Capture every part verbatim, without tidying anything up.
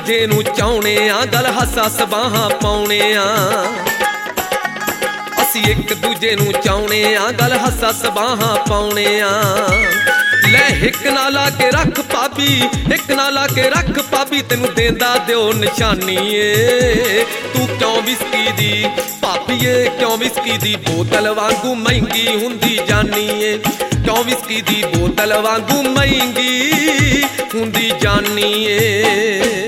दूजे नू चाहुणे आ, गल हस हस बाहां पाउणे आ। असी एक दूजे नू चाहुणे आ, गल हस हस बाहां पाउणे आ। लै हिक ना ला के रख भाभी, हिक ना ला के रख भाभी, तेनू देंदा दिओ निशानी ए। तू क्यों विस्की दी भाभी ए, क्यों विस्की दी बोतल वांगू महंगी हुंदी जानी ए। क्यों विस्की दी बोतल वांगू महंगी हुंदी जानी ए।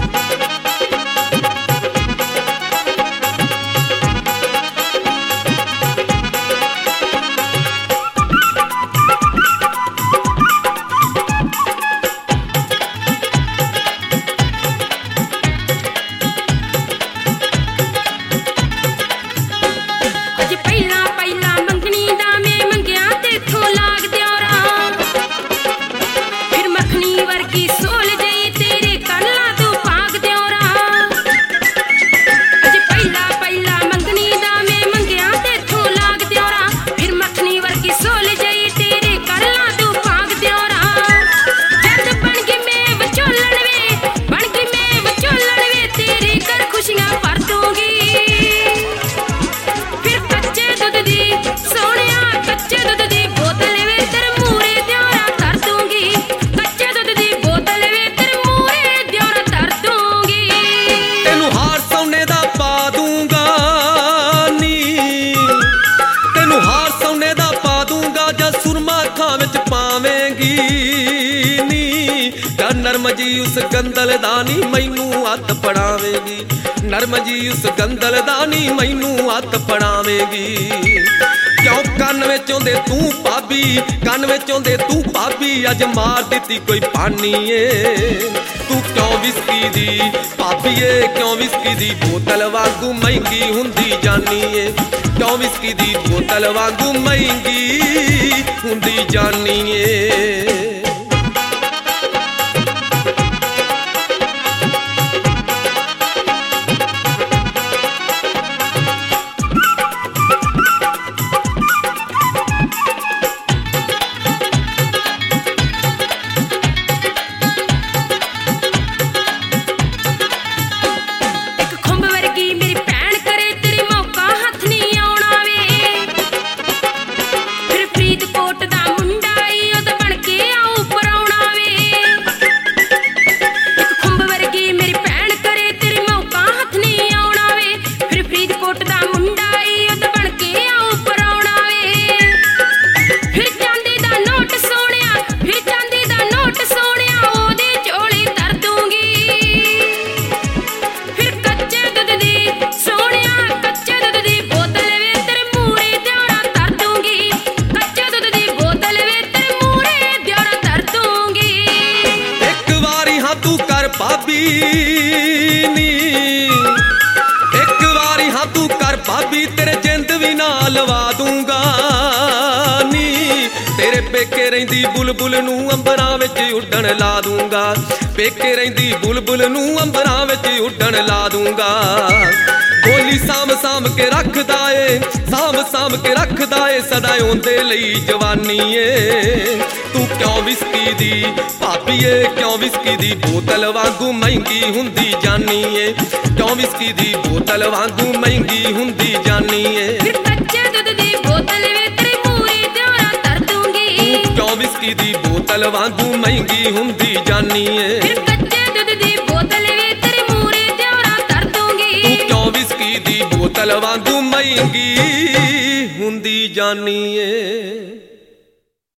नरम जी उस गंदल दानी मैनू हथ फड़ावेगी, नरम जी उस गंदल दानी मैनू हथ फड़ावेगी। क्यों कन विच आउंदे तू भाभी, कन विच आउंदे तू भाभी, अज मार दित्ती कोई पानी ए। तू क्यों विस्की दी भाभी ए, क्यों विस्की दी बोतल वांगू महंगी हुंदी जानी ए। क्यों विस्की दी बोतल वांगू महंगी हुंदी जानी ए। भाभी नी एक बारी हाँ तू कर भाभी, तेरे जिंद भी ना लवा दूंगा नी। तेरे पेके रहिंदी बुलबुल नू अंबरां विच उड्डण ला दूंगा, पेके रहिंदी बुलबुल नू अंबरां विच उड्डण ला दूंगा। बोली साम साम के रखदा ए, साम साम के रखदा ए, सदा ओंदे लई जवानी ए। तू क्यों विस्की दी भाभी ए, क्यों विस्की दी बोतल वांगू महंगी हुंदी जानी ए। क्यों विस्की दी बोतल वांगू महंगी हुंदी जानी ए। कच्चे दूध दी बोतल वे तेरे मूरे दियोरा धर दूंगी। तू क्यों विस्की दी बोतल वांगू महंगी हुंदी जानी ए। कच्चे दूध दी बोतल वे तेरे मूरे दियोरा धर दूंगी। तू क्यों विस्की दी बोतल वांगू महंगी हुंदी जानी ए।